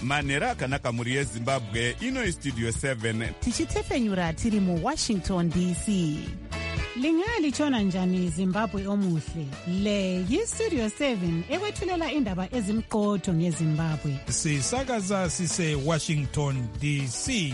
manhero akanaka mhuri yezimbabwe. Ino istudio 7 tichitefenyura tiri muWashington DC. Lingalitshona njani Zimbabwe omuhle? Le yistudio 7 ekwethulela indaba ezimqotho ngeZimbabwe. Sisakaza sise Washington DC.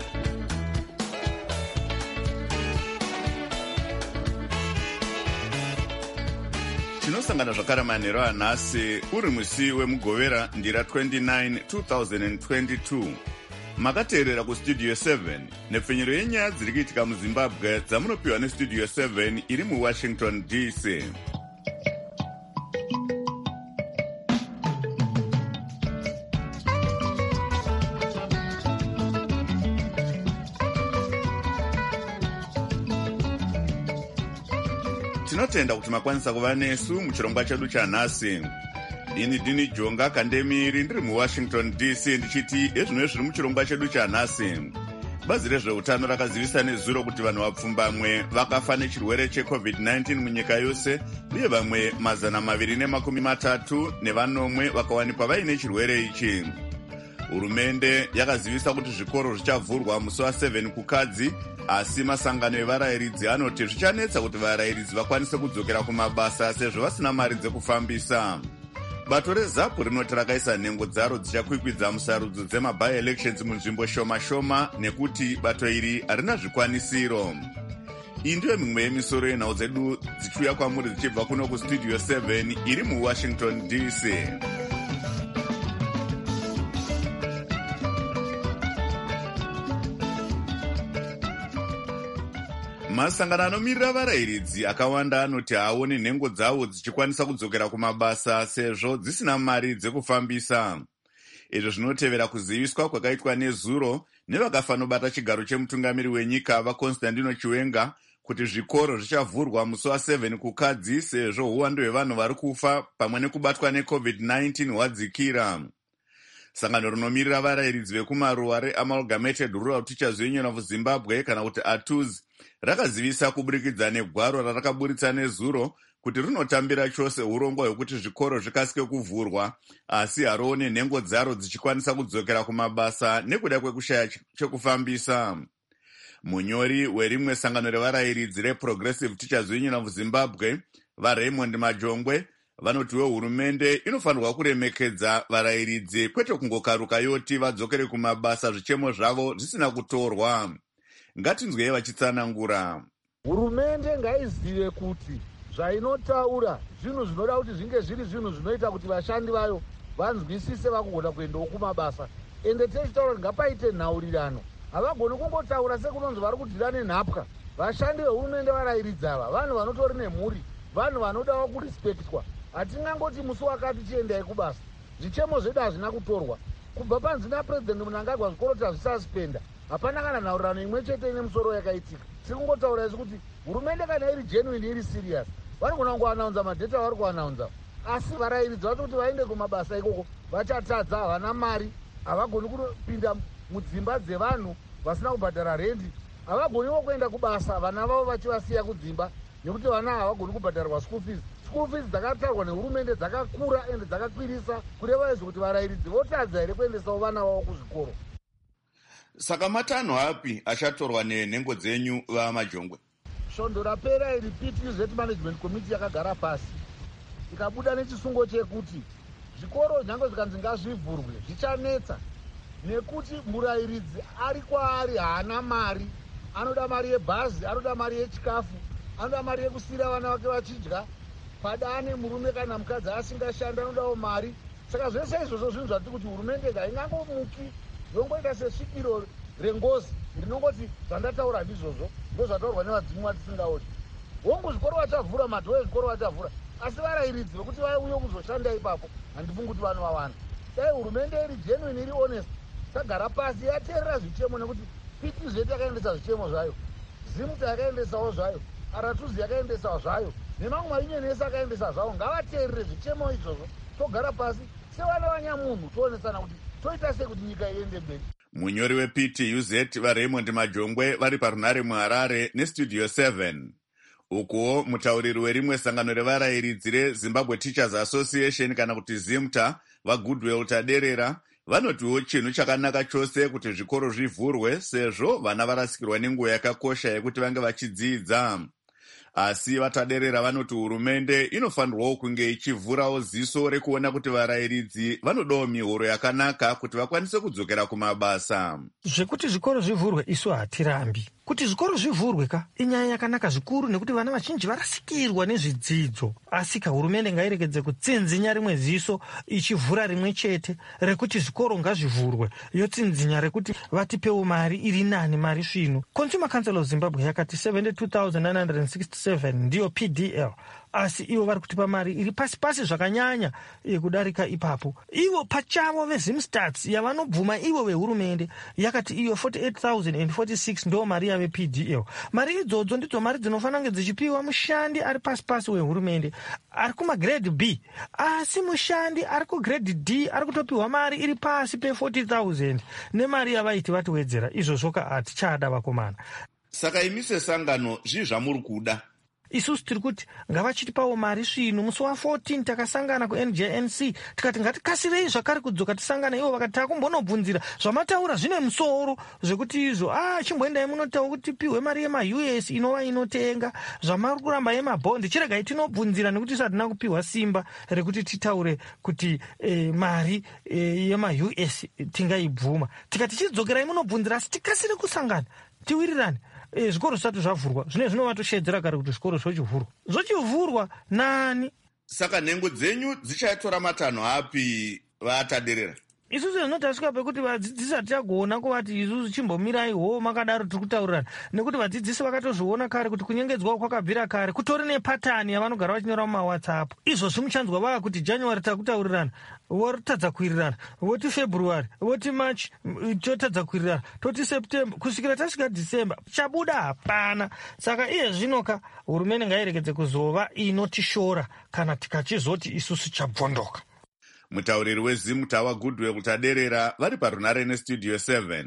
tinosangana zvakare manhero anhasi uri musi wemugovera ndira 29 2022. Makateerera kustudio 7 nepfenyero yenyaya dziri kuitika muzimbabwe dzamunopiwa nestudio 7 iri muWashington DC. Tinotenda kuti makwanisa kuva nesu muchirongwa chedu chanhasi. Ini Dini Jonga Kandemiri ndiri muWashington DC ndichiti ezvino zviri muchirongwa chedu chanhasi. Bazi rezveutano rakazivisa nezuro kuti vanhu vapfumbamwe vakafa nechirwere cheCovid-19 munyika yose, uye vamwe 230 nevanomwe vakawanikwa vaine chirwere ichi. Hurumende yakazivisa kuti zvikoro zvichavhurwa musi wa7 kukadzi, asi masangano evarayiridzi anoti zvichanetsa kuti varayiridzi vakwanise kudzokera kumabasa sezvo vasina mari dzekufambisa. Bato reZAPU rinoti rakaisa nhengo dzaro dzichakwikwidza musarudzo dzema-by-elections munzvimbo shoma-shoma nekuti bato iri harina zvikwanisiro. Iyi ndiyo mimwe yemisoro yenhau dzedu dzichiuya kwamuri dzichibva kuno kustudio 7 iri muWashington DC. Masangano anomirira varayiridzi akawanda anoti haaoni nhengo dzavo dzichikwanisa kudzokera kumabasa sezvo dzisina mari dzekufambisa. Izvo zvinotevera kuziviswa kwakaitwa nezuro nevakafanobata chigaro chemutungamiri wenyika vaConstantino Chiwenga kuti zvikoro zvichavhurwa musi wa7 kukadzi sezvo uwandu hwevanhu vari kufa pamwe nekubatwa neCovid-19 hwadzikira. Sangano rinomirira varayiridzi vekumaruwa reAmalgamated Rural Teachers Union of Zimbabwe kana kuti ATUZ rakazivisa kuburikidza negwaro rarakaburitsa nezuro kuti rinotambira chose urongwa hwekuti zvikoro zvikasike kuvhurwa, asi haroone nhengo dzaro dzichikwanisa kudzokera kumabasa nekuda kwekushaya chekufambisa. Munyori werimwe sangano revarayiridzi reProgressive Teachers Union of Zimbabwe, vaRaymond Majongwe, vanotiwe hurumende inofanirwa kuremekedza varayiridzi kwete kungokaruka yoti vadzokere kumabasa zvichemo zvavo zvisina kutorwa. Ngatinzwei vachitsanangura. Hurumende ngaizive kuti zvainotaura zvinhu zvinoda kuti zvinge zviri zvinhu zvinoita kuti vashandi vayo vanzwisise vakugona kuendawo kumabasa. Ende techitaura kuti ngapaite nhaurirano. Havagoni kungotaura sekunonzi vari kudhira nenhapwa. Vashandi vehurumende varayiridzi ava vanhu vanotori nemhuri, vanhu vanodawo kurispektwa. Hatingangoti musi wakati chiendai kubasa. Zvichemo zvedu hazvina kutorwa. Kubva panzi naPresident Mnangagwa zvikoro tazvisaspenda. Hapana kana nhaurirano imwe chete ine musoro yakaitika. Tiri kungotaura izvo kuti hurumende kana iri genuine iri serious, vanogona kungoanaunza madheta vari kuanaunza. Asi varayiridzi vacho kuti vaende kumabasa ikoko vachatadza, havana mari, havagoni kupinda mudzimba dzevanhu vasina kubhadhara rendi, havagoniwo kuenda kubasa vana vavo vachivasiya kudzimba nekuti vana havagoni kubhadharwa school fees. School fees dzakatarwa nehurumende dzakakura ende dzakakwirisa, kureva izvo kuti varayiridzi votadza here kuendesawo vana vavo kuzvikoro. Saka matanho api achatorwa nenhengo dzenyu vaMajongwe? Svondo rapera iri PTZ Management Committee yakagara pasi ikabuda nechisungo chekuti zvikoro nyange zvikanzi ngazvivhurwe zvichanetsa, nekuti murayiridzi ari kwaari haana mari, anoda mari yebhazi, anoda mari yechikafu, anoda mari yekusira vana vake vachidya, padane murume kana mukadzi asingashanda anodawo mari. Saka zvese izvozvo zvinhu zvatiri kuti hurumende ngaingangomuki yongoita sesvikiro rengozi rinongoti zvandataura ndizvozvo ndozvataurwa nevadzimu vatisingaoni. Hongu zvikoro vachavhura, madhoo ezvikoro vachavhura, asi varayiridzi vekuti vauye kuzoshanda ipapo handifungi kuti vanhu vawanda. Dai hurumende iri genuine iri honest, tagara pasi yateerera zvichemo, nekuti PTZ yakaendesa zvichemo zvayo, ZIMTA yakaendesawo zvayo, ARATUZ yakaendesawo zvayo, nemamwe maunion ese akaendesa zvawo. Ngavateerere zvichemo izvozvo, togara pasi sevana vanyamunhu toonesana kuti toita sei kuti nyika iende mberi. Munyori wePTUZ vaRaymond Majongwe vari parunare muHarare nestudio 7. Ukuwo mutauriri werimwe sangano revarayiridzi reZimbabwe Teachers Association kana kuti ZIMTA vaGoodwill Taderera Vanotiwo chinhu chakanaka chose kuti zvikoro zvivhurwe sezvo vana varasikirwa nenguva yakakosha yekuti vange vachidzidza. Asi vataderera vanoti hurumende inofanirwawo kunge ichivhurawo ziso rekuona kuti varairidzi vanodawo mihoro yakanaka kuti vakwanise kudzokera kumabasa. Zvekuti zvikoro zvivhurwe isu hatirambi. Kuti zvikoro zvivhurwe inyaya yakanaka zvikuru nekuti vana vazhinji varasikirwa nezvidzidzo. Asi hurumende ngairekedze kutsinzinya rimwe ziso ichivhura rimwe chete rekuti zvikoro ngazvivhurwe, yotsinzinya rekuti vatipewo mari iri nani, mari svino. Consumer Council of Zimbabwe yakati 72,967 ndiyo PDL. Asi ivo vari kutipa mari iri pasi zvakanyanya kudarika ipapo. Ivo pachavo veZimstats yavanobvuma ivo vehurumende yakati iyo 48,046 ndo mari yave PDL. Mari idzodzo ndidzo mari dzinofanira kunge dzichipiwa mushandi ari pasi wehurumende ari kumagrade B. Asi mushandi ari kugrade D ari kutopiwa mari iri pasi pe 40,000 nemari yavaiti vatiwedzera. Izvozvo hatichada vakomana. Saka imi sesangano zvii zvamuri kuda? Isusu tiri kuti ngavachitipawo mari svino. Musi wa14 takasangana kuNJNC tikati ngatikasirei zvakare kudzoka tisangana. Ivo vakati takumbonobvunzira zvamataura zvine musoro zvekuti izvo chimboendai munotaura kuti piwe mari yemaUS inova inotenga zvamari kuramba yemabhondi. Chiregai tinobvunzira nekuti hatina kupiwa simba rekuti titaure kuti mari yemaUS tingaibvuma. Tikati chidzokerai munobvunzira asi tikasire kusangana tiwirirane. Zvikoro zvisati zvavhurwa zvine zvinovatoshedzera kare kuti zvikoro zvochivhurwa nani. Saka nhengo dzenyu dzichatora matanho api vataderera? Isusu zvinotasvika pekuti vadzidzisi hatichagoona kuvati isusu chimbomiraiwo makadaro tiri kutaurirana, nekuti vadzidzisi vakatozviona kare kuti kunyengedzwa kwakabvira kare kutori nepatani yavanogara vachinyora mumaWhatsApp. Izvozvi muchanzwa vava kuti January takutaurirana votadza kuwirirana, voti February, voti March totadza kuwirirana, toti September, kusvikira tasvika December chabuda hapana. Saka iye zvinoka hurumende ngairekedze kuzova inotishora kana tikachizoti isusu chabvondoka. Mutauriri weZimtawa Goodwill taderera vari parunare neStudio 7.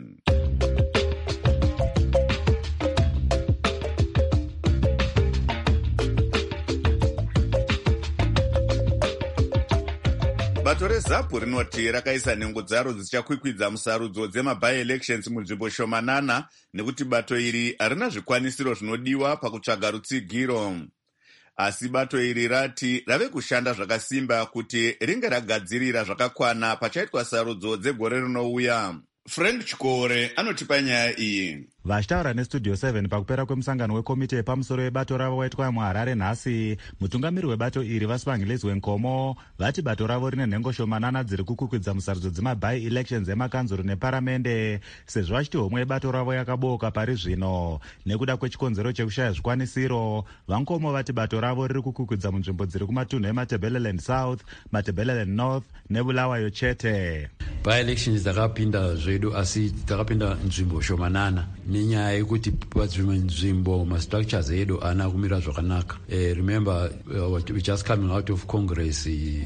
Bato reZAPU rinoti rakaisa nhengo dzaro dzichakwikwidza musarudzo dzemabi-elections munzvimbo shomanana nekuti bato iri harina zvikwanisiro zvinodiwa pakutsvaga rutsigiro. Asi bato iri rati rave kushanda zvakasimba kuti ringe ragadzirira zvakakwana pachaitwa sarudzo dzegore rinouya. Frank Chikore anotipa nyaya iyi. Vachitaura neStudio 7 pakupera kwemusangano wekomite yepamusoro yebato ravo waitwa muHarare nhasi, mutungamiri webato iri Vasipangilizwe Nkomo vati bato ravo rine nhengo shomanana dziri kukwikwidza musarudzo dzemabi-elections emakanzuru neparamende, sezvo vachiti homwe yebato ravo yakabooka pari zvino nekuda kwechikonzero chekushaya zvikwanisiro. Vankomo vati bato ravo riri kukwikwidza munzvimbo dziri kumatunhu eMatabeleland South, Matabeleland North neBulawayo chete. Bi-elections dzakapinda zvedu asi dzakapinda nzvimbo shomanana nenyaya yekuti padzimwe nzvimbo mastructures edu ana kumira zvakanaka. Remember we just coming out of Congress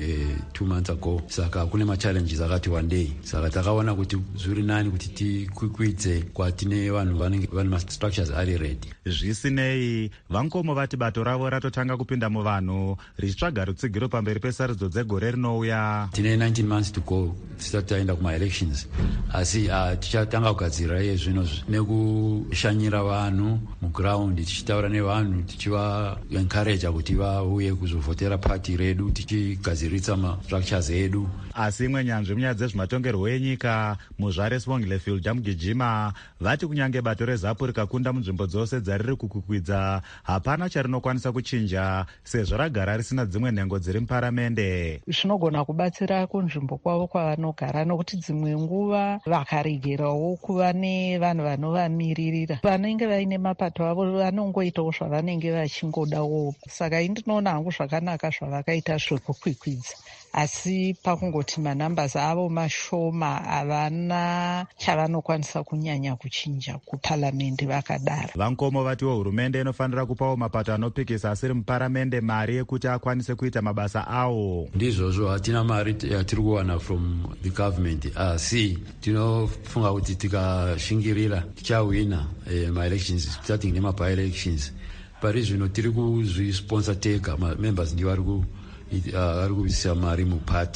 2 months ago, saka kune machallenges akati one day, saka takaona kuti zviri nani kuti tikwikwidze kwatine vanhu vanenge vane mastructures ari ready. Zvisinei, Vankomo vati bato ravo ratotanga kupinda muvanhu richitsvaga rutsigiro pamberi pesarudzo dzegore rinouya. Tine 19 months to go tisati taenda kuma-elections, asi tichatanga kugadzirira iye zvino nekushanyira vanhu muground, tichitaura nevanhu tichiva-encourage kuti vauye kuzovhotera pati redu, tichigadziritsa mastructures edu. Asi imwe nyanzvi munyaya dzezvematongerwo enyika muzvare Sibongilefield Mugijima vati kunyange bato reZAPU rikakunda munzvimbo dzose dzariri kukwikwidza hapana charinokwanisa kuchinja sezvo ragara risina dzimwe nhengo dziri muparamende. Zvinogona kubatsira kunzvimbo kwavo kwavanogara nokuti dzimwe nguva vakaregerawo kuva nevanhu vanovamiririra vanenge vaine mapato avo vanongoitawo zvavanenge vachingodawo. Saka indinoona hangu zvakanaka zvavakaita zvekukwikwidza, asi pakungoti manambasi avo mashoma havana chavanokwanisa kunyanya kuchinja kuparamende vakadaro. Vankomo vatiwo hurumende inofanira kupawo mapato anopikisa asiri muparamende mari yekuti akwanise kuita mabasa awo. Ndizvozvo hatina mari yatiri kuwana from the government, asi tinofunga kuti tikashingirira tichawina ma-elections, starting nemabi-elections. Pari zvino tiri kuzvisponsor tega, members ndiwo vari kuisa mari mupati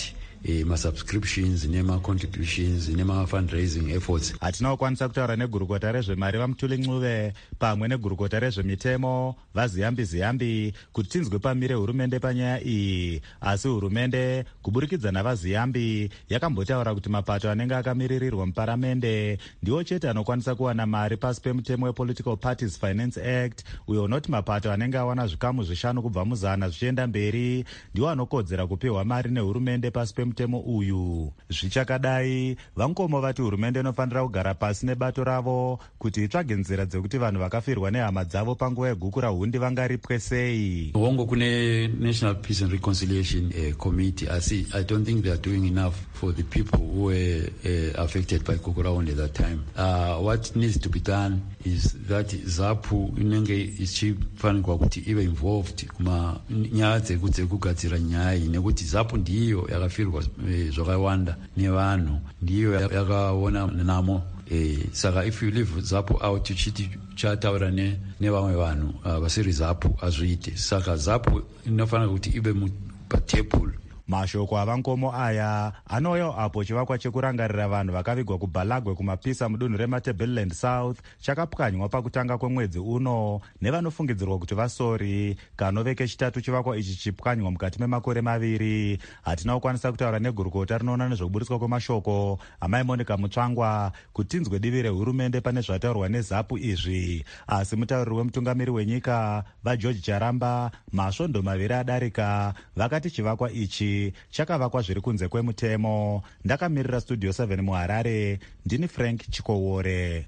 ma-subscriptions nema-contributions nema-fundraising efforts. Hatina kukwanisa kutaura negurukota rezvemari vaMutuli Ncube pamwe negurukota rezvemitemo vaZiyambi kuti tinzwe pamire hurumende panyaya iyi, asi hurumende kuburikidza navaZiyambi yakambotaura kuti mapato anenge akamiririrwa muparamende ndiwo chete anokwanisa kuwana mari pasi pemutemo wePolitical Parties Finance Act, uyo unoti mapato anenge awana zvikamu 5 kubva muzana zvichienda mberi ndiwo anokodzera kupiwa mari nehurumende pasi pemutemo uyu. Zvichakadai, vankomo vati hurumende inofanira kugara pasi nebato ravo kuti itsvage nzira dzekuti vanhu vakafirwa nehama dzavo panguva yegukura hundi vangaripwe sei. Hongo kune National Peace and Reconciliation Committee, I don't think they are doing enough for the people who were affected by Gukura Hundi at that time. What needs to be done is that ZAPU inenge ichifanirwa kuti ive involved kuma nyaya dzekugadzira nyaya iyi, nekuti ZAPU ndiyo yakafirwa zvakawanda nevanhu, ndiyo yakaona namo. Saka if you leave ZAPU out chiti chataura nevamwe vanhu vasiri ZAPU azviite. Saka ZAPU inofanira kuti ive patable. Mashoko avankomo aya anouya apo chivakwa chekurangarira vanhu vakavigwa kuBhalagwe kumapisa mudunhu reMatabeleland South chakapwanywa pakutanga kwemwedzi uno nevanofungidzirwa kuti vasori. Kanove kechitatu chivakwa ichi chipwanywa mukati memakore 2. Hatina kukwanisa kutaura negurukota rinoona nezvekuburitswa kwemashoko amai Monica Mutsvangwa kuti tinzwe divi rehurumende pane zvataurwa neZAPU izvi, asi mutauriri wemutungamiri wenyika vaGeorge Charamba masvondo 2 adarika vakati chivakwa ichi chakavakwa zviri kunze kwemutemo. Ndakamirira Studio 7 muHarare, ndini Frank Chikowore.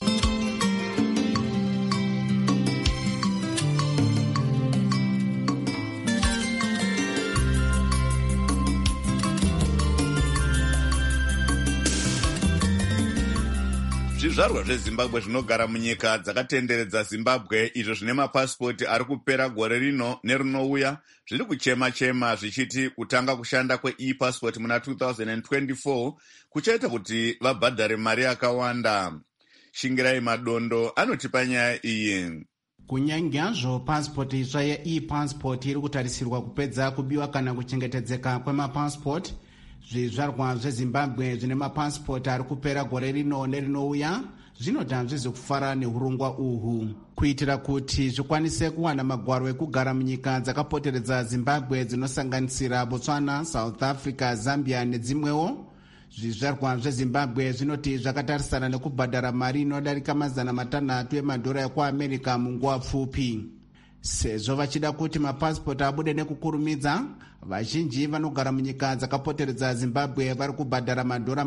Zvizvarwa zveZimbabwe zvinogara munyika dzakatenderedza Zimbabwe izvo zvine mapasipoti ari kupera gore rino nerinouya zviri kuchema-chema zvichiti kutanga kushanda kwe-e-passport muna 2024 kuchaita kuti vabhadhare mari yakawanda. Shingirai Madondo anotipa nyaya iyi. Kunyangazvo pasipoti itsva ye-e-passport iri kutarisirwa kupedza kubiwa kana kuchengetedzeka kwemapasipoti, zvizvarwa zveZimbabwe zvine mapasipoti ari kupera gore rino nerinouya zvinoti hazvizi kufara neurongwa uhu. Kuitira kuti zvikwanise kuwana magwaro ekugara munyika dzakapoteredza Zimbabwe dzinosanganisira Botswana, South Africa, Zambia nedzimwewo, zvizvarwa zveZimbabwe zvinoti zvakatarisana nekubhadhara mari inodarika $500 emadhora ekuAmerica munguva pfupi. Sezvo vachida kuti mapasipoti abude nekukurumidza, vazhinji vanogara munyika dzakapoteredza Zimbabwe vari kubhadhara madhora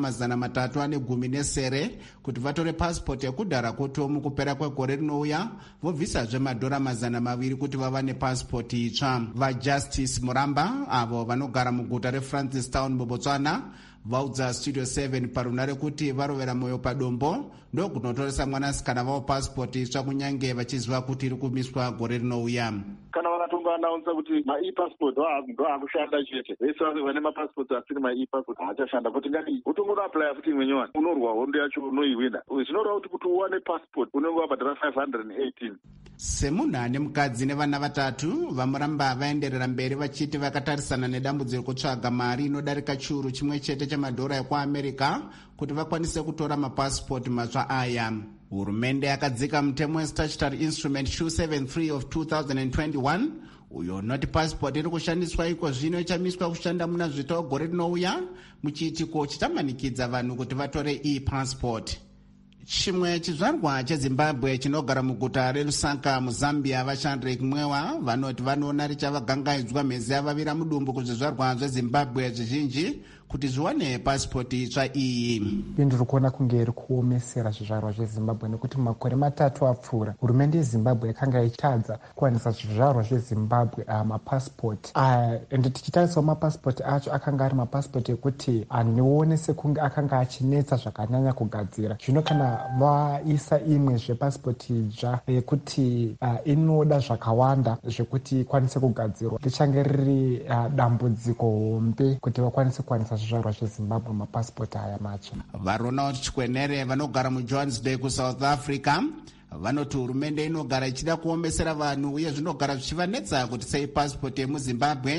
$310 kuti vatore pasipoti ekudhara kuto mukupera kwegore rinouya, vobvisazve madhora $200 kuti vava nepasipoti itsva. VaJustice Muramba avo vanogara muguta reFrancistown muBotswana vaudza Studio 7 parunare kuti varovera moyo padombo ndokunotoresa mwanasikana vavo pasipoti itsva kunyange vachiziva kuti iri kumiswa gore rinouya. Kana vakatonga anaunsa kuti ma-e-passport ndo akushanda chete, vese vane mapassport asiri ma-e-passport haachashanda, kuti ngadi utongoda apply futi imwe nyowani unorwa hondo yacho unoiwina. Zvinoreva kuti uwane passport unenge wabhadhara $518. Semunhu ane mukadzi nevana 3, vaMuramba vaenderera mberi vachiti vakatarisana nedambudziro kutsvaga mari inodarika chiuru chimwe chete chemadhora ekuAmerica kuti vakwanise kutora mapasipoti matsva aya. Hurumende yakadzika mutemo weStatutory Instrument 273 of 2021 uyo unoti pasipoti iri kushandiswa iko zvino ichamiswa kushanda muna zvitoo gore rinouya muchiitiko chichamanikidza vanhu kuti vatore e-passport. Chimwe chizvarwa cheZimbabwe chinogara muguta reLusaka muZambia vaChandrek Mwewa vanoti vanoona richavagangaidzwa mhezi yavavira mudumbu kuzvizvarwa zveZimbabwe zvizhinji kuti zviwane pasipoti itsva iyi. Ndiri kuona kunge iri kuomesera zvizvarwa zveZimbabwe nekuti makore 3 apfuura hurumende yeZimbabwe yakanga ichitadza kuwanisa zvizvarwa zveZimbabwe mapasipoti ende tichitarisawo mapasipoti acho akanga ari mapasipoti ekuti anoone sekunge akanga achinetsa zvakanyanya kugadzira. Zvino kana vaisa imwe zvepasipoti idzva yekuti inoda zvakawanda zvekuti ikwanise kugadzirwa, richange riri dambudziko hombe kuti vakwanise kuwanisa zvizvarwa zveZimbabwe mapasipoti aya matsva. VaRonald Chikwenere vanogara muJohannesburg kuSouth Africa vanoti hurumende inogara ichida kuomesera vanhu uye zvinogara zvichivanetsa kuti sei pasipoti yemuZimbabwe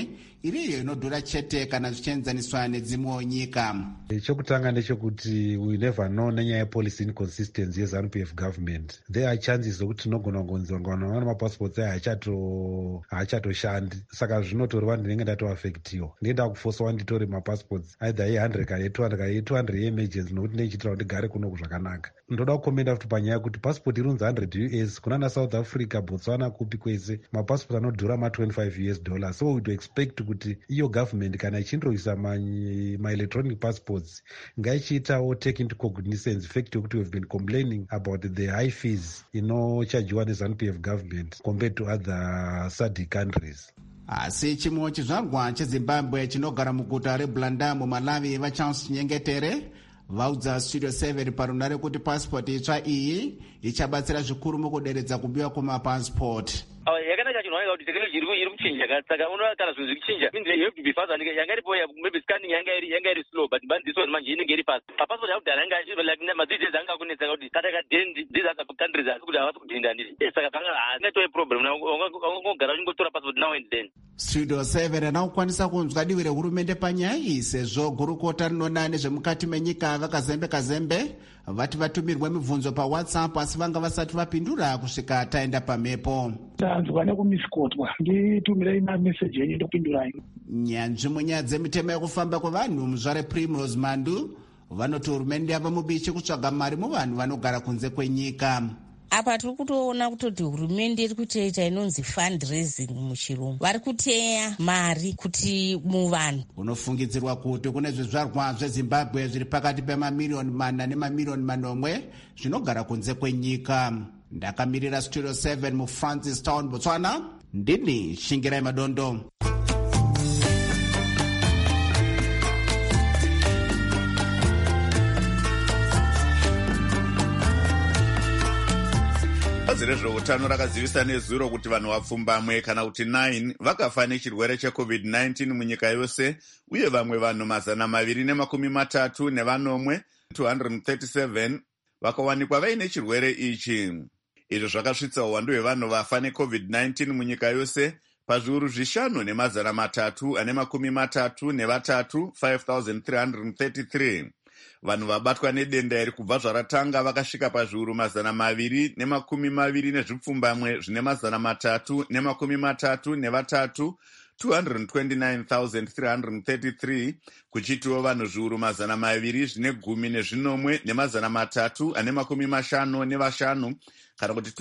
iriyo inodhura chete kana zvichienzaniswa nedzimwewo nyika. Chokutanga ndechekuti we never know nenyaya yepolicy inconsistency yeZANU-PF government. There are chances zokuti tinogona kungonzwa vana mapassports haachatoshandi. Saka zvinotoreva ndinenge ndatoafektiwa. Ndinoda kufoswa nditore mapassports either ye100 kana ye200 kana ye200 ye-emergency nokuti ndechitira kuti ndigare kunoku zvakanaka. Ndoda kukomenda futi panyaya yekuti passport irunzi $100 US kunana South Africa, Botswana, kupi kwese mapassport anodhura $25 US. So we do expect kuti iyo government kana ichindoisa my-electronic passports ngaichiitawo take into cognizance fact yokuti we've been complaining about the high fees inochargiwa neZANU-PF government compared to other SADC countries. Asi chimwe chizvarwa cheZimbabwe chinogara muguta reBlanda muMalawi vaCharles Chinyengetere vaudza Studio 7 parunare kuti passport itsva iyi ichabatsira zvikuru mukuderedza kubiwa kwemapassport. Yakanaka chinhu waika kuti technology iri kuchinja saka unoona kana zvinhu zviri kuchinja means you have to be fast and yanga iripo maybe scanning yanga iri slow but this one manje inenge iri fast. Passport yakudhara yanga like madzidzi anga kunetsa kuti kata kadendi these are countries asi kuti havasi kudhinda ndiri saka panga hasingatove problem ungogara uchingotora passport now and then. Studio 7 anakukwanisa kunzwa divi rehurumende panyaya iyi sezvo gurukota rinona nezvemukati menyika vakazembe vati vatumirwe mibvunzo paWhatsApp asi vanga vasati vapindura kusvika taenda pamepo. Ndanzwa nekumisikotwa nditumirei mameseji yenyu ndopindurai. Nyanzvi munyaya dzemitemo yekufamba kwevanhu muzvare Primrose Mandu vanoti hurumende yava mubishi kutsvaga mari muvanhu vanogara kunze kwenyika. Apa tiri kutoona kutoti hurumende iri kutoita inonzi fundraising muchirungu. Vari kuteya mari kuti muvanhu. Unofungidzirwa kuti kune zvizvarwa zveZimbabwe zviri pakati pemamiliyoni 4 nemamiliyoni 8 zvinogara kunze kwenyika. Ndakamirira Studio 7 muFrancis Town, Botswana. Ndini Shingirai Madondo. Bazi rezveutano rakazivisa nezuro kuti vanhu vapfumbamwe kana kuti 9 vakafa nechirwere cheCovid-19 munyika yose uye vamwe vanhu 230 nevanomwe 237 vakawanikwa vaine chirwere ichi. Izvo zvakasvitsa uwandu hwevanhu vafa neCovid-19 munyika yose pazviuru 5,333 5,333. Vanhu vabatwa nedenda iri kubva zvaratanga vakasvika pazviuru 220 nezvipfumbamwe zvine 333 229,333 kuchitiwo vanhu zviuru 210 zvine 10 355 kana kuti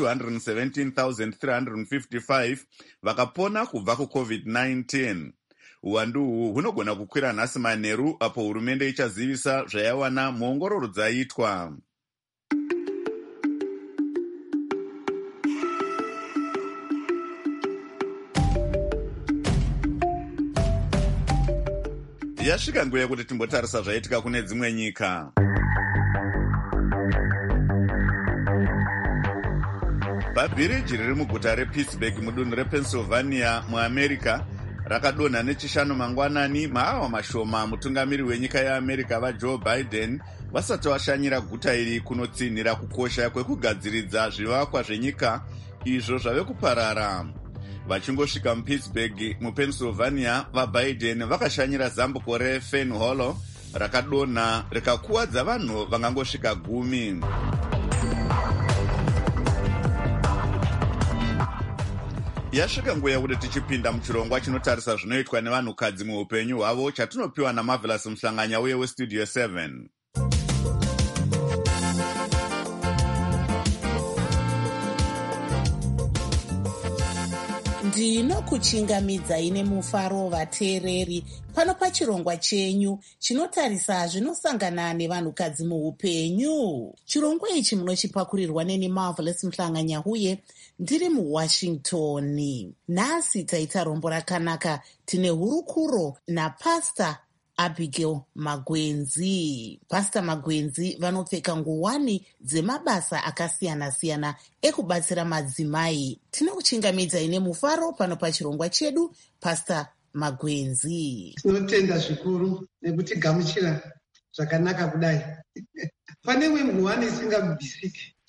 217,355 vakapona kubva kuCovid-19. Uwandu uhu hunogona kukwira nhasi manheru apo hurumende ichazivisa zvayawana muongororo dzaitwa. Yasvika nguva yekuti timbotarisa zvaitika kune dzimwe nyika. Bhabhiriji riri muguta rePittsburgh mudunhu rePennsylvania muAmerica rakadonha nechishanu mangwanani maawa mashoma mutungamiri wenyika yeAmerica vaJoe Biden vasati vashanyira guta iri kunotsinhira kukosha kwekugadziridza zvivakwa zvenyika izvo zvave kuparara. Vachingosvika muPittsburgh muPennsylvania, vaBiden vakashanyira zambuko reFern Hollow rakadonha rikakuwadza vanhu vangangosvika 10. Yasvika nguva yekuti tichipinda muchirongwa chinotarisa zvinoitwa nevanhukadzi muupenyu hwavo chatinopiwa naMarvelous Muhlanganya uye weStudio 7. Ndinokuchingamidzai nemufaro vateereri pano pachirongwa chenyu chinotarisa zvinosangana nevanhukadzi muupenyu. Chirongwa ichi munochipakurirwa neni Marvelous Muhlanganya uye ndiri muWashington. Nhasi taita rombo rakanaka, tine hurukuro naPastor Abigail Magwenzi. Pastor Magwenzi vanopfeka nguwani dzemabasa akasiyana-siyana ekubatsira madzimai. Tinokuchingamidzai nemufaro pano pachirongwa chedu, Pastor Magwenzi. Tinotenda zvikuru nekutigamuchira zvakanaka kudai. Pane imwe nguwani isingabvisiki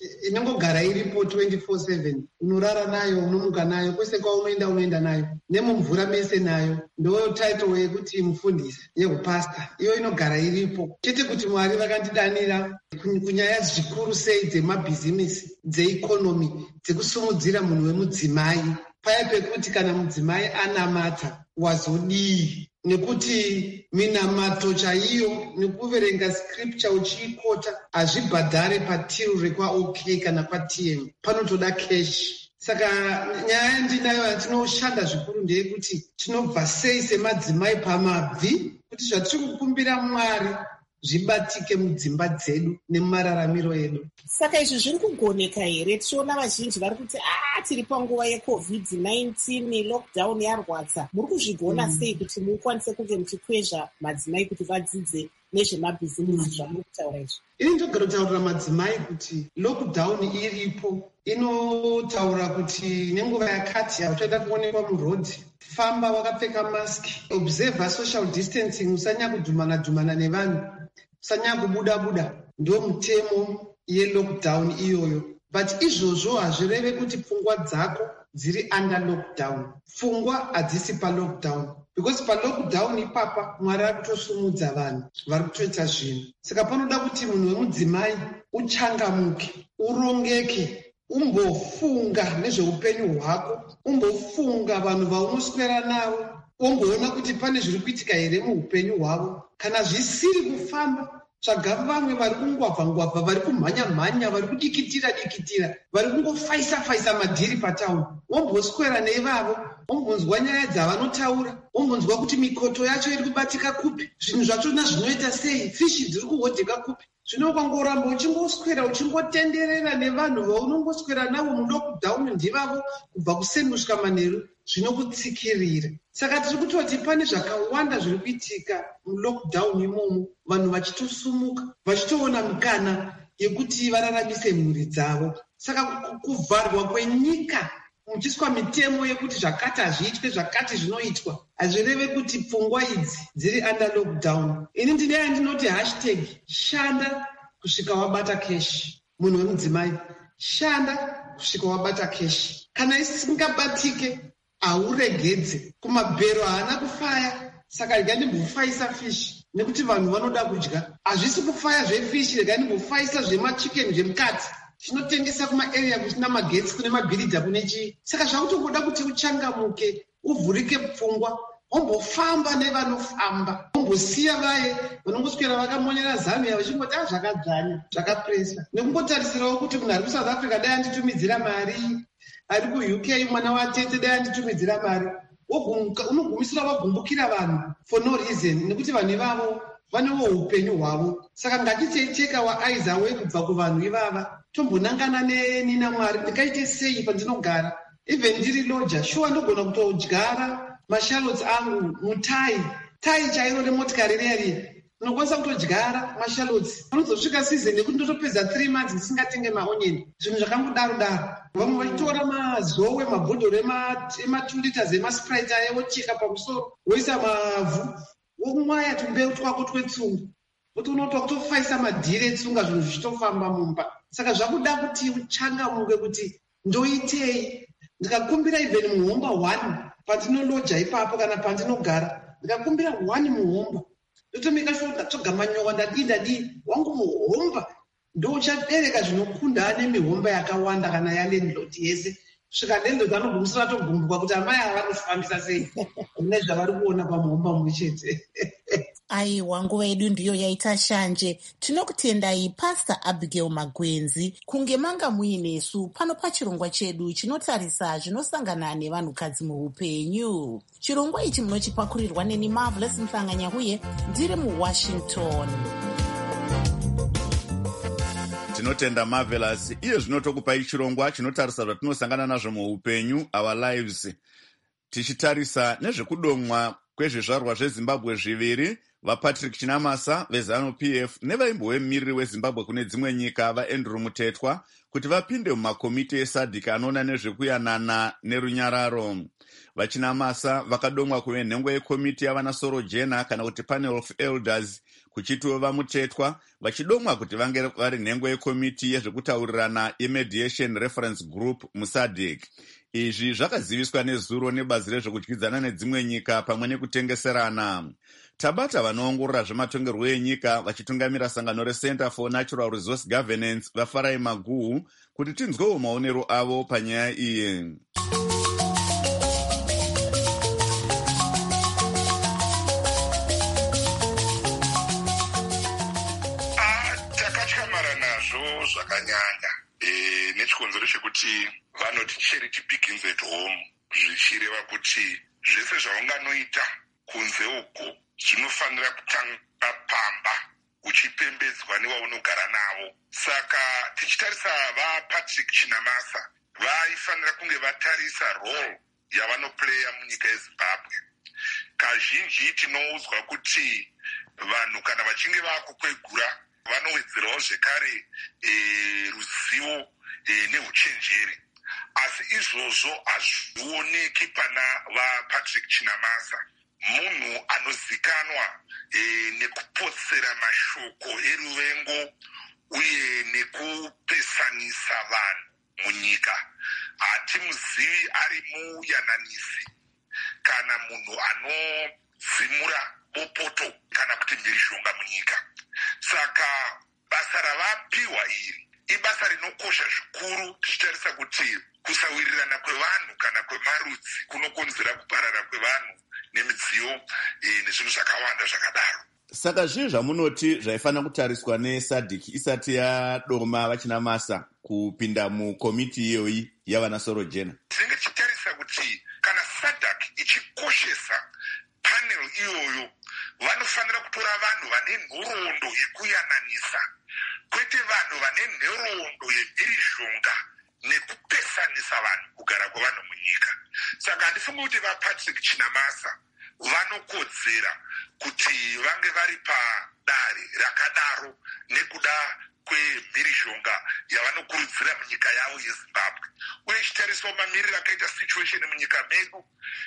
inongogara iripo 24/7, unorara nayo, unomuka nayo, kwese kwaunoenda unoenda nayo, nemumvura mese nayo. Ndo title yekuti mufundisi yehupasta, iyo inogara iripo. Chete kuti Mwari vakandidanira kunyaya zvikuru sei dzemabhizimisi, dzeikonomi, dzekusumudzira munhu wemudzimai, paya pekuti kana mudzimai anamata wazodii, nekuti minamato chaiyo nekuverenga scripture uchiikota hazvibhadhare patiru rekwaok kana patm, panotoda keshi. Saka nyaya ndinayo yatinoshanda zvikuru ndeyekuti tinobva sei semadzimai pamabvi kuti zvatiri kukumbira Mwari zvibatike mudzimba dzedu nemumararamiro edu. Saka izvi zviri kugoneka here? Tichiona vazhinji vari kuti tiri panguva yeCovid-19, lockdown yarwadza. Muri kuzvigona sei kuti mukwanise kunge muchikwezva madzimai kuti vadzidze nezvemabhizimisi zvamuri kutaura izvi? Ini ndogara kutaurira madzimai kuti lockdown iripo, inotaura kuti nenguva yakati hauchaida kuonekwa murodhi, famba wakapfeka maski, observe social distancing, usanya kudhumana nevanhu, usanya kubuda. Ndio mutemo yelockdown iyoyo. But izvozvo hazvireve kuti pfungwa dzako dziri under lockdown. Pfungwa hadzisi palockdown. Because palockdown ipapa Mwari ari kutosumudza vanhu vari kutoita zvinhu. Saka panoda kuti munhu wemudzimai uchangamuke, urongeke, umbofunga nezveupenyu hwako, umbofunga vanhu vaunoswera navo, umboona kuti pane zviri kuitika here muupenyu hwavo. Kana zvisiri kufamba, tsvaga vamwe vari kungwabva, vari kumhanya, vari kudikitira, vari kungofaisa madhiri patauni. Womboswera neivavo, wombonzwa nyaya dzavanotaura, wombonzwa kuti mikoto yacho iri kubatika kupi, zvinhu zvachona zvinoita sei, fishi dziri kuhodheka kupi. Zvino ukangoramba uchingoswera uchingotenderera nevanhu vaunongoswera navo mulockdown ndivavo kubva kuseni kusvika manheru, zvinokutsikirira. Saka tiri kutoti pane zvakawanda zviri kuitika mulockdown imomo, vanhu vachitosumuka, vachitoona mukana yekuti vararamise mhuri dzavo. Saka kuvharwa kwenyika muchiiswa mitemo yekuti zvakati hazviitwe, zvakati zvinoitwa, hazvireve kuti pfungwa idzi dziri under lockdown. Ini ndine yandinoti hashtag shanda kusvika wabata keshi. Munhu wemudzimai, shanda kusvika wabata keshi. Kana isingabatike, hauregedze. Kumabhero haana kufaya, saka rega ndimbofaisa fishi, nekuti vanhu vanoda kudya. Hazvisi kufaya zvefishi, rega ndimbofaisa zvemachikeni zvemukati. Tinotengesa kumaarea kusina magetsi, kune mabhiridha, kune chii. Saka zvakutongoda kuti uchangamuke, uvhurike pfungwa, umbofamba nevanofamba, umbosiya vaye vanongoswera vakamonyera zamia vachingoti zvakadzvanya, zvakapresa. Nekungotarisirawo kuti munhu ari kuSouth Africa dai anditumidzira mari, ari kuUK mwana watete dai anditumidzira mari, unogumisira wagumbukira vanhu for no reason, nekuti vanhu ivavo vanewo upenyu hwavo. Saka ngaticheka waaiza we kubva kuvanhu ivava, tombonangana nenina Mwari, ndikaite sei pandinogara, even ndiri loja, shuwa ndogona kutodyara mashallots angu mutai chairo remotikari riyariya, unokwanisa kutodyara mashallots. Anozosvika season yekuti ndotopedza 3 months ndisingatenge maonyeni, zvinhu zvakangodaro. Vamwe vachitora mazowe, mabhodhoro ema2 liters emasprite aya, wocheka pamusoro, woisa mavhu, womwaya tumbeu twako twetsunga, kuti unotoa kutofaisa madhiri etsunga, zvinhu zvichitofamba mumba. Saka zvakuda kuti uchangamuke kuti ndoitei. Ndikakumbira even muhomba 1 pandinoloja ipapo kana pandinogara, ndikakumbira 1 muhomba, ndotomika sure ndatoga manyowa, ndadii wangu muhomba ndouchabereka zvinokunda ane mihomba yakawanda kana yalandlord yese. Svika landlord anogumisira togumbuka kuti amai ava vanofambisa sei nezvavari kuona pamuhomba mumwe chete. Aiwa, nguva yedu ndiyo yaita shanje. Tinokutendai Pastor Abigail Magwenzi kunge manga muinesu pano pachirongwa chedu chinotarisa zvinosangana nevanhukadzi muupenyu. Chirongwa ichi munochipakurirwa neni Marvelous Mhlanga-Nyahuye, ndiri muWashington. Tinotenda Marvelous. Iye zvinotokupai chirongwa chinotarisa zvatinosangana nazvo muupenyu, our lives, tichitarisa nezvekudomwa kwezvizvarwa zveZimbabwe 2 vapatrick Chinamasa veZANU-PF nevaimbovemumiriri wezimbabwe kune dzimwe nyika vaAndrew Mutetwa kuti vapinde mumakomiti eSADC anoona nezvekuyanana nerunyararo. VaChinamasa vakadomwa kuve nhengo yekomiti yavana Jena kana kuti Panel of Elders, kuchitiwo vaMutetwa vachidomwa kuti vange vari nhengo yekomiti yezvekutaurirana yeMediation Reference Group muSADC. Izvi zvakaziviswa nezuro nebazi rezvekudyidzana nedzimwe nyika pamwe nekutengeserana. Tabata vanoongorora zvematongerwo enyika vachitungamira sangano reCenter for Natural Resource Governance vaFarai Maguhu kuti tinzwewo maonero avo panyaya iyi. Takatyamara nazvo zvakanyanya nechikonzero chekuti vanoti charity begins at home, zvichireva kuti zvese zvaunganoita kunze uko zvinofanira kutanga pamba uchipembedzwa nevaunogara navo. Saka tichitarisa vaPatrick Chinamasa vaifanira kunge vatarisa role yavanoplaya munyika yeZimbabwe. Kazhinji tinoudzwa kuti vanhu kana vachinge vakukwegura vanowedzerawo zvekare ruzivo neuchenjeri, asi izvozvo hazvioneki pana vaPatrick Chinamasa. Munhu anozikanwa nekupotsera mashoko eruvengo uye nekupesanisa vanhu munyika. Hatimuzivi ari muyananisi kana munhu anodzimura bopoto kana kuti mhirizhonga munyika. Saka basa ravapiwa iri ibasa rinokosha zvikuru, tichitarisa kuti kusawirirana kwevanhu kana kwemarudzi kunokonzera kuparara kwevanhu nemidziyo nezvinhu zvakawanda zvakadaro. Saka zvii zvamunoti zvaifanira kutariswa neSADC isati yadoma vaChinamasa kupinda mukomiti iyoyi yavana Jena? Tinenge tichitarisa kuti kana SADC ichikoshesa panel iyoyo, vanofanira kutora vanhu vane nhoroondo yekuyananisa, kwete vanhu vane nhoroondo yemhirizhonga nekupesanisa vanhu kugara kwevanhu munyika. Saka handifungi kuti vaPatrick Chinamasa vanokodzera kuti vange vari padare rakadaro nekuda kwemhirizhonga yavanokurudzira munyika yavo yeZimbabwe. Uye chitarisawo mamiriro akaita situation munyika medu,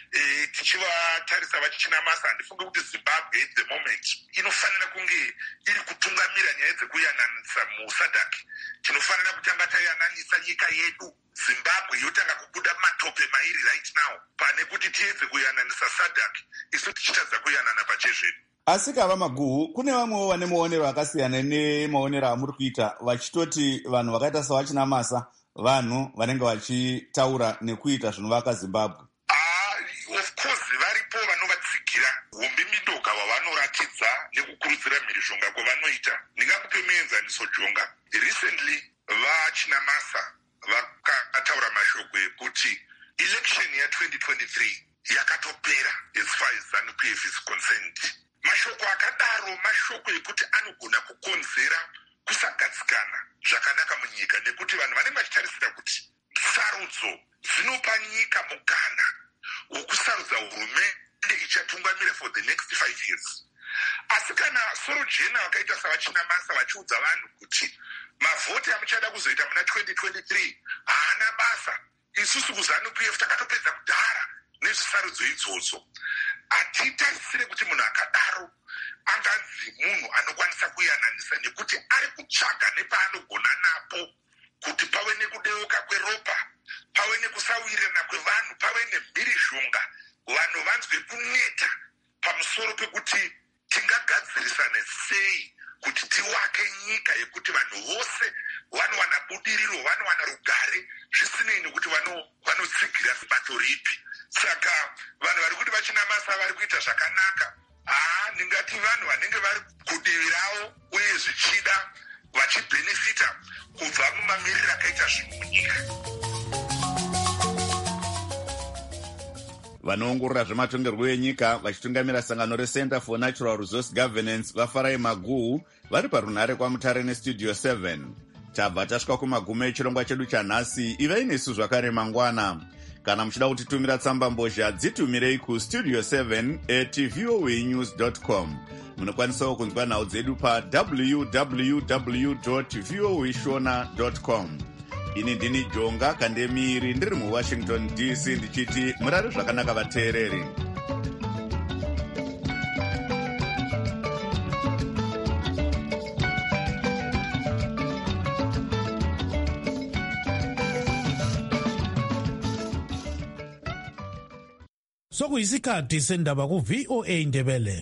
tichivatarisa vaChinamasa, handifungi kuti Zimbabwe at the moment inofanira kunge iri kutungamira nyaya dzekuyananisa muSADC. Tinofanira kutanga tayananisa nyika yedu Zimbabwe yotanga kubuda matope mairi right now, pane kuti tiedze kuyananisa SADC isu tichitadza kuyanana pachezvedu. Asi kava Maguhu, kune vamwewo vane maonero akasiyana nemaonero amuri kuita, vachitoti vanhu vakaita savaChinamasa vanhu vanenge vachitaura nekuita zvinovaka Zimbabwe. Of course varipo vanovatsigira hombe midoka vavanoratidza nekukurudzira mhirizhonga kwavanoita. Ndingakupe muenzaniso Jonga. Recently vaChinamasa vakataura mashoko ekuti election ya2023 yakatopera as far as ZANU-PF is concerned. Mashoko akadaro mashoko ekuti anogona kukonzera kusagadzikana zvakanaka munyika, nekuti vanhu vanenge vachitarisira kuti sarudzo dzinopa nyika mukana wokusarudza hurumende ichatungamira for the next 5 years. Asi kana Jena vakaita savaChinamasa vachiudza vanhu kuti mavhoti amuchada kuzoita muna 2023 haana basa, isusu kuZANU-PF takatopedza kudhara nezvisarudzo idzodzo, hatitarisire kuti munhu akadaro anganzi munhu anokwanisa kuyananisa, nekuti ari kutsvaga nepaanogona napo kuti pave nekudeuka kweropa, pave nekusawirirana kwevanhu, pave nemhirizhonga, vanhu vanzwe kuneta pamusoro pekuti tingagadzirisane sei kuti tiwake nyika yekuti vanhu vose vanowana budiriro, vanowana rugare, zvisinei nekuti vanotsigira bato ripi. Saka vanhu vari kuti vaChinamasa vari kuita zvakanaka, ndingati vanhu vanenge vari kudivi ravo uye zvichida vachibhenefita kubva mumamiriro akaita zvinhu munyika. Vanoongorora zvematongerwo enyika vachitungamira sangano reCenter for Natural Resource Governance vaFarai Maguhu vari parunhare kwaMutare neStudio 7. Tabva tasvika kumagumo echirongwa chedu chanhasi. Ivai nesu zvakare mangwana. Kana muchida kutitumira tsamba mbozha, dzitumirei kustudio 7@voanews.com. Munokwanisawo kunzwa nhau dzedu pa www.voashona.com. Ini ndini Jonga Kandemiri, ndiri muWashington DC, ndichiti murare zvakanaka vateereri. Sokuyisikhathi sendaba ku VOA Ndebele.